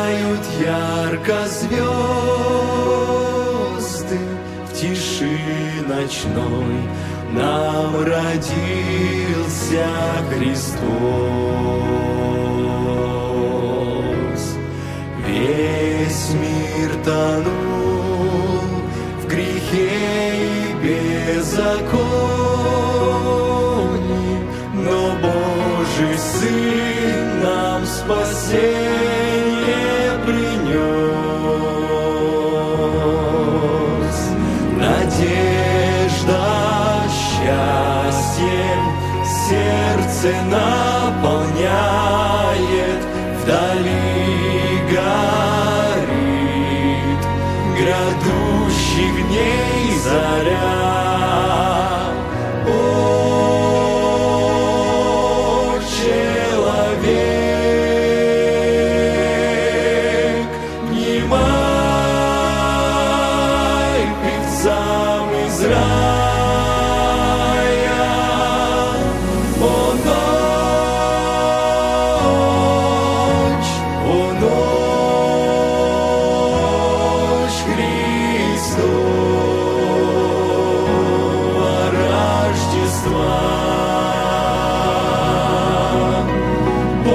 сияют ярко звезды, в тиши ночной нам родился Христос. Весь мир тонул в грехе и беззаконии, но Божий Сын нам спасение принес. Надежда, счастье сердце наполняет, вдали горит грядущих дней заря. О, человек, внимай певцам из рая. О, ночь Христова Рождества. О,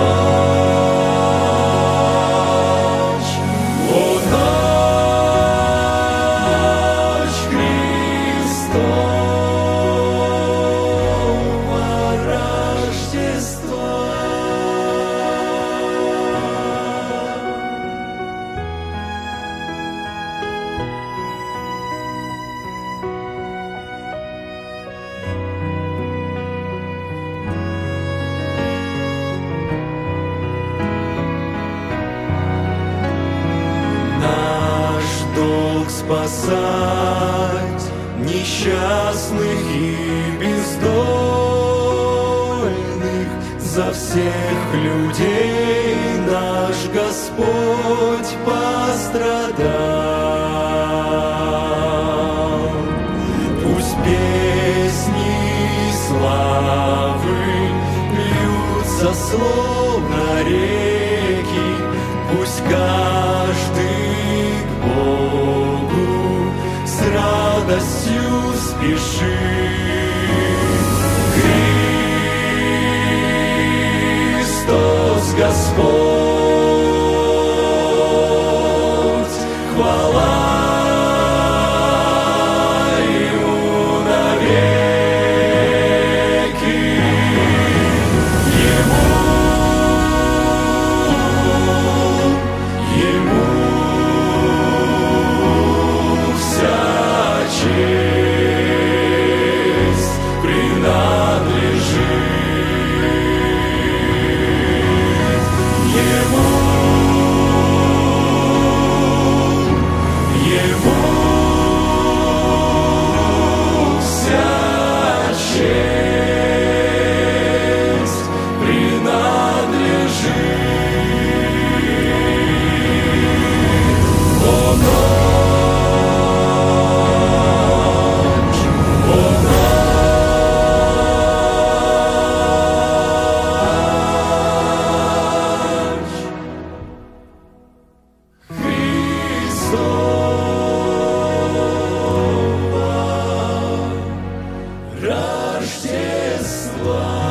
ночь Христова Рождества. Наш долг спасать несчастных и бездольных, за всех людей наш Господь пострадал. Пусть песни славы льются словно реки, пусть каждый к Богу с радостью спешит. Христос Господь, хвала Ему навеки. Ему вся честь принадлежит. Ему вся честь принадлежит. О, ночь Христова Рождества.